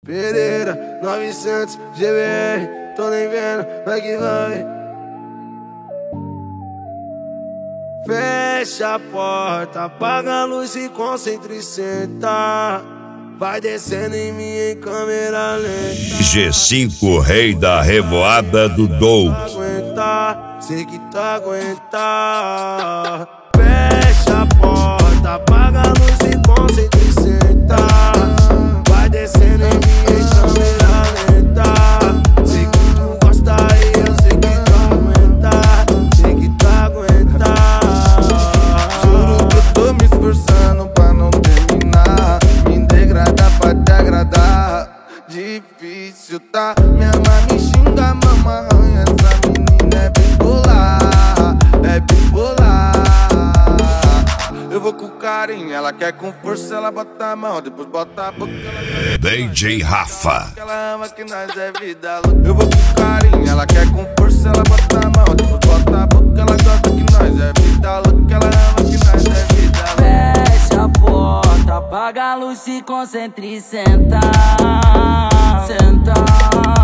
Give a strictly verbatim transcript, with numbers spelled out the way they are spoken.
Pereira, novecentos, G B R, tô nem vendo, vai que vai. Fecha a porta, apaga a luz e concentra e senta. Vai descendo em mim em câmera lenta. G cinco, rei da revoada do Doug. Aguenta, sei que tu aguenta. Fecha a porta, apaga a luz e concentra e senta. Vai descendo em mim em câmera lenta. Sei que tu gosta e eu sei que tu aguenta. Sei que tu aguenta. Juro que eu tô me esforçando pra não terminar. Me degradar pra te agradar. Difícil, tá? Minha mãe me xinga, mama arranha. Essa menina é bipolar, é bipolar. Eu vou com carinho, ela quer com força, ela bota a mão, depois bota a boca. D J Rafa. Ela ama que nós é vida louca. Eu vou com carinho, ela quer com força, ela bota a mão, depois bota a boca. Ela gosta que nós é vida louca. Ela ama que nós é vida louca. Fecha a porta, apaga a luz, se concentre e senta. Senta.